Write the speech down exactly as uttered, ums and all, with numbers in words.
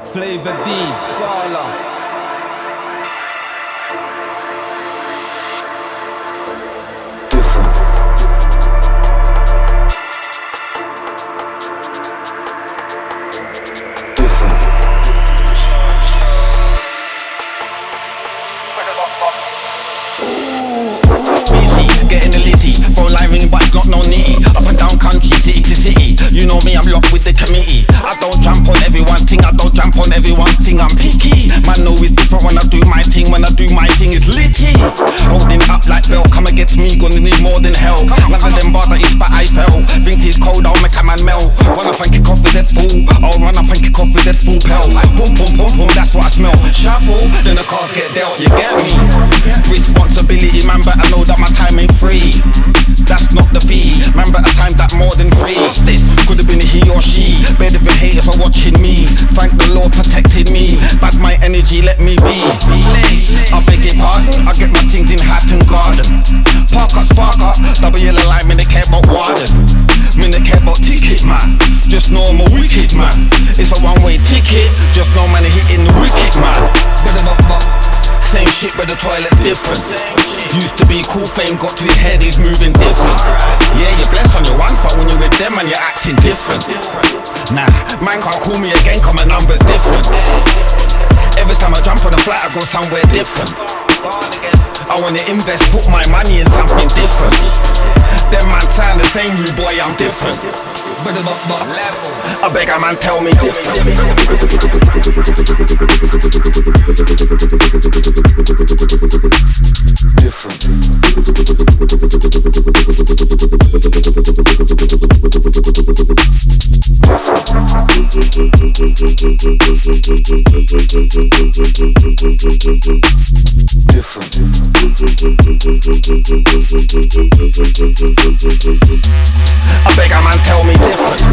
Flavor D, Scala. Different. Different. Busy, getting the litty. Phone line ringing, but it's not no nitty. Up and down country, city to city. You know me, I'm locked with the committee. I don't jump on everyone thing, I don't jump on everyone thing. I'm picky. Man know it's different when I do my thing. When I do my thing, it's litty. Holding up like bell, come against me, gonna need more than hell. None of them bars that is, but I fell. Thinks it's cold, I'll make a man melt. Run up and kick off with that fool. I'll run up and kick off with that full pelt. Boom, boom, boom, boom, that's what I smell. Shuffle, then the cards get dealt, you get me? Responsibility, man, but I know that my time ain't free. That's not the fee, man, but I time that more than free. This could have been he or she. Better than haters are watching me. Thank the Lord protected me. Bad my energy, let me be. I beg your pardon, I get my things in Hatton Garden. Park up, spark up, double yellow line, me they care about Warden. Me they care about ticket, man. Just know I'm a wicked man. It's a one-way ticket, just know man hitting the wicked man. Same shit but the toilet's different. Used to be cool, fame got to his head, he's moving different. Yeah, you're blessed on your ones, but when you're with them man, you're acting different. Nah, man can't call me again, cause my number's different. Every time I jump on a flight, I go somewhere different. I wanna invest, put my money in something different. Them man sound the same, you boy, I'm different. I beg a man, tell me different. Different. Different. I beg a man, tell me different.